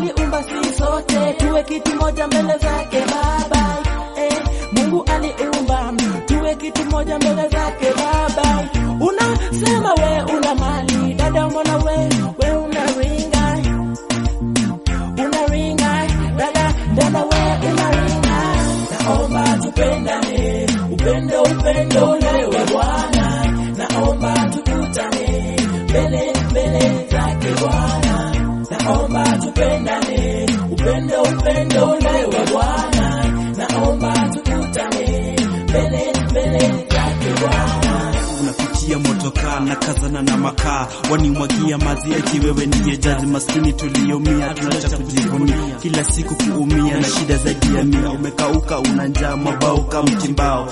aliumba sisi sote tuwe kitu moja mbele zake Baba. Mungu aliumba tuwe kitu moja mbele zake Baba. Unasema we una mali, dada mbona we unaringa? Unaringa, dada we unaringa. Naomba tupendane, upendo lewe Bwana. Naomba tukutane mbele zake Bwana. Naomba tupendane, upendo lewe Bwana. Naomba tukutane mbele zake Bwana. Unapitia motokaa na kazana na makaa, wanimwagia maji eti wewe ndiye jaji. Maskini tuliumia, tunacha kujivunia, kila siku kuumia na shida zaidi ya mia. Umekauka una njaa, mabauka mtimbao.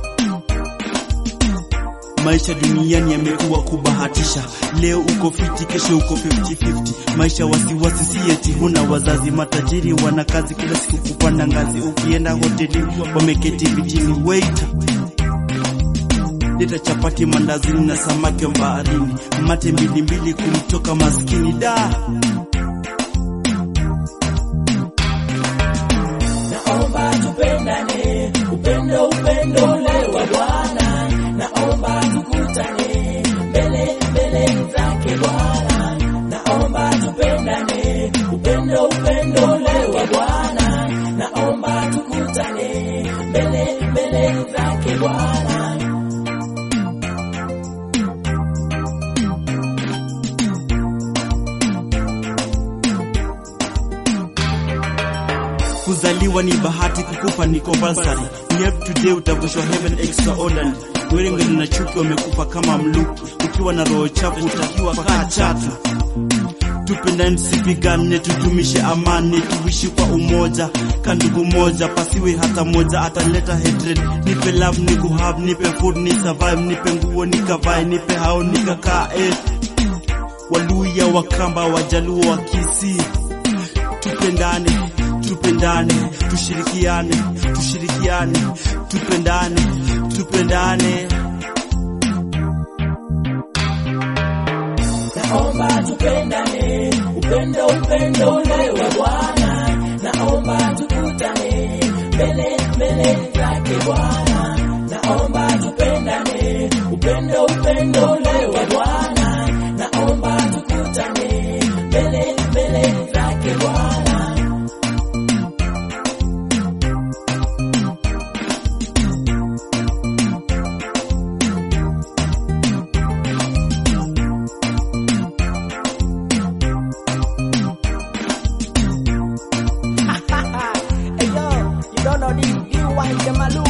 Maisha duniani yamekuwa kubahatisha, leo uko fiti, kesho uko 50-50. Maisha wasiwasi, si eti huna wazazi. Matajiri wana kazi, kila siku kupanda ngazi. Ukienda hoteli wameketi vitini, waiter leta chapati, mandazi na samaki wa baharini. Mate mbili kumtoka maskini da. Naomba tupendane, upendo lewe Bwana. Naomba tukutane mbele zake Bwana. Naomba tupendane, upendo lewe Bwana. Naomba tukutane mbele zake Bwana. Kuzaliwa ni bahati, kukufa ni compulsory. Ni up today utavushwa heaven extraordinary. Werengi na chuki wamekufa kama mluki, ukiwa na roho chafu utakiwa kaa chatu. Tupendane tusipigane, tudumishe amani, tuishi kwa umoja, kandugu moja, pasiwe hata moja ataleta hatred. Nipe love ni kuhave, nipe food ni survive, nipe nguo nikavae, nipe hao nikakae. Waluya, Wakamba, Wajaluo, Wakisii, tupendane, tushirikiane, tupendane. Naomba tupendane, upendo lewe Bwana. Naomba tukutane mbele zake Bwana. Naomba tupendane, upendo lewe Bwana. Naomba tukutane mbele zake Bwana. You don't know the you want the malu